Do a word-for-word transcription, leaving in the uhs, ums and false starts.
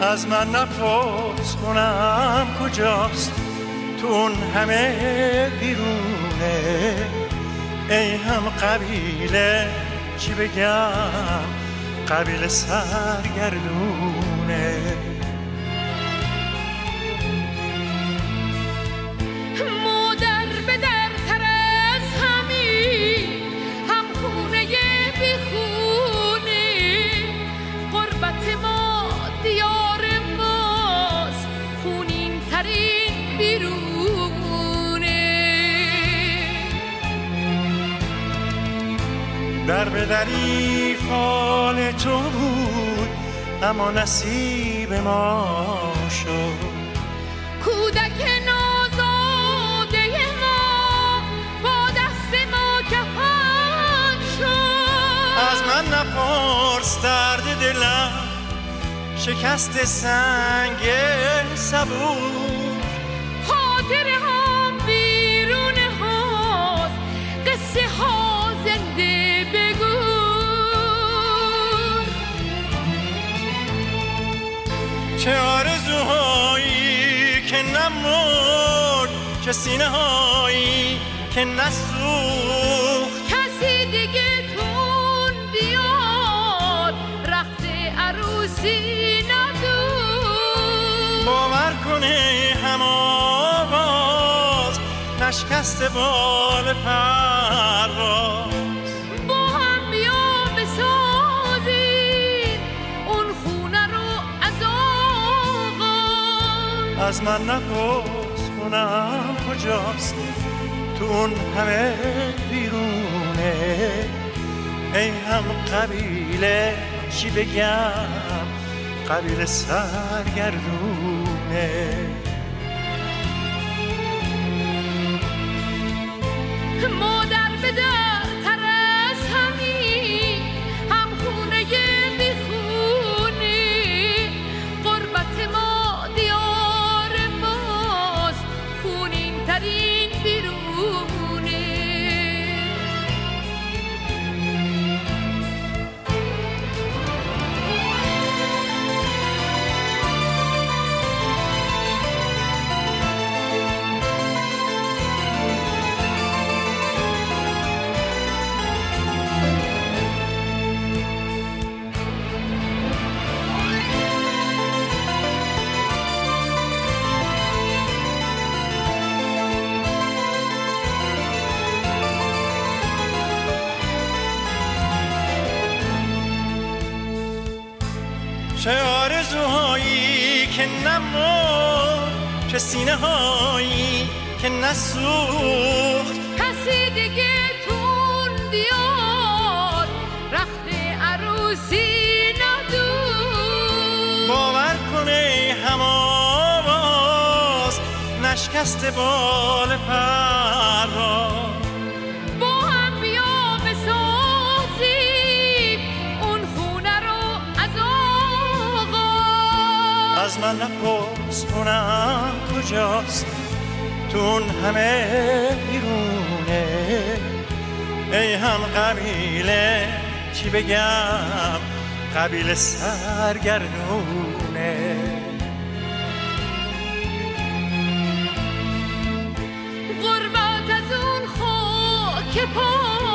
از من نپرس خونم کجاست، تو اون همه بیرونه. ای هم قبیله چی بگم، قبیله سرگردونه. مادر به در تر از همین، هم خونه بی خونه. قربت ما دیار ماست، خونین ترین بیرونه. در به دری فال تو بود، اما نصیب ما شد. کودک نازاده ما با دست ما کفن شد. از من نپرس درد دلم، شکست سنگ صبور. خاطر هم بیرون هاست، قصه ها زنده بگو. چه آرزوهایی که نمرد، چه سینه هایی که نسوخت. کسی دیگه تون بیاد، رخت عروسی ندود. باور کنه هم آواز، نشکست بال پرواز. با هم بیا بسازیم اون خونه رو از آغاز. از من نپرس خونم کجاست، تو اون همه بیرونه. ای هم قبیله چی بگم، قبیله سرگردونه. مادر به در تر از همین، هم خونه بی خونه. قربت ما دیار ماست، خونین ترین بیرونه. چه آرزوهایی که نمرد، چه سینه هایی که نسوخت. کسی دیگه تون بیاد، رخت عروسی ندود. باور کنه هم آواز، نشکست بال پرواز. با هم بیا بسازیم اون خونه رو از آغاز. از من نپرس خونم کجاست، تو اون همه بیرونه. ای هم قبیله چی بگم، قبیله سرگردونه. غربت از اون خاک پا